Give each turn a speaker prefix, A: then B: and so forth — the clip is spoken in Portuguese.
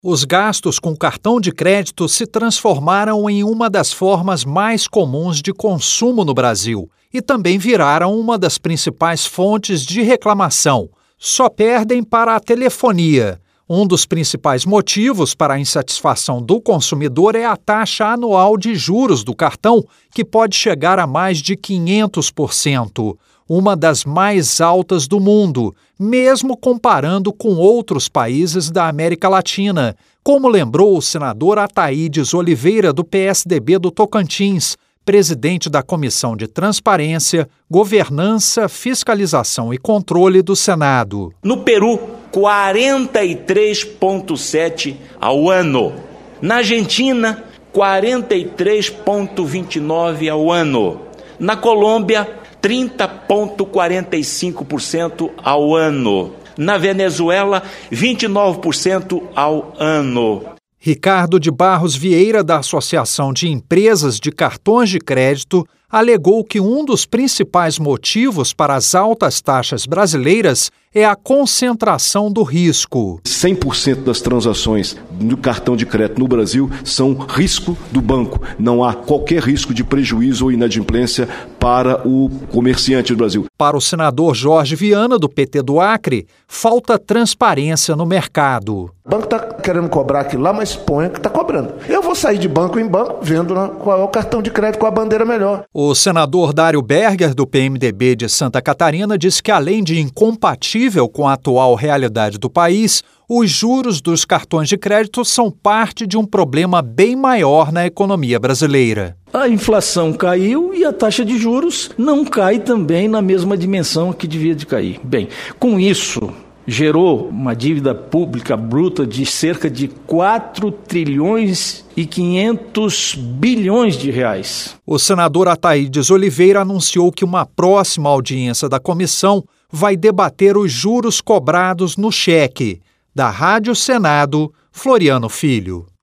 A: Os gastos com cartão de crédito se transformaram em uma das formas mais comuns de consumo no Brasil e também viraram uma das principais fontes de reclamação. Só perdem para a telefonia. Um dos principais motivos para a insatisfação do consumidor é a taxa anual de juros do cartão, que pode chegar a mais de 500%, uma das mais altas do mundo, mesmo comparando com outros países da América Latina, como lembrou o senador Ataídes Oliveira, do PSDB do Tocantins, presidente da Comissão de Transparência, Governança, Fiscalização e Controle do Senado.
B: No Peru, 43,7% ao ano. Na Argentina, 43,29% ao ano. Na Colômbia, 30,45% ao ano. Na Venezuela, 29% ao ano.
A: Ricardo de Barros Vieira, da Associação de Empresas de Cartões de Crédito, alegou que um dos principais motivos para as altas taxas brasileiras é a concentração do risco.
C: 100% das transações do cartão de crédito no Brasil são risco do banco. Não há qualquer risco de prejuízo ou inadimplência para o comerciante do Brasil.
A: Para o senador Jorge Viana, do PT do Acre, falta transparência no mercado.
D: O banco está querendo cobrar aquilo lá, mas põe que está cobrando. Eu vou sair de banco em banco vendo qual é o cartão de crédito com a bandeira melhor.
A: O senador Dário Berger, do PMDB de Santa Catarina, disse que, além de incompatível com a atual realidade do país, os juros dos cartões de crédito são parte de um problema bem maior na economia brasileira.
E: A inflação caiu e a taxa de juros não cai também na mesma dimensão que devia de cair. Bem, com isso, gerou uma dívida pública bruta de cerca de 4 trilhões e 500 bilhões de reais.
A: O senador Ataídes Oliveira anunciou que uma próxima audiência da comissão vai debater os juros cobrados no cheque. Da Rádio Senado, Floriano Filho.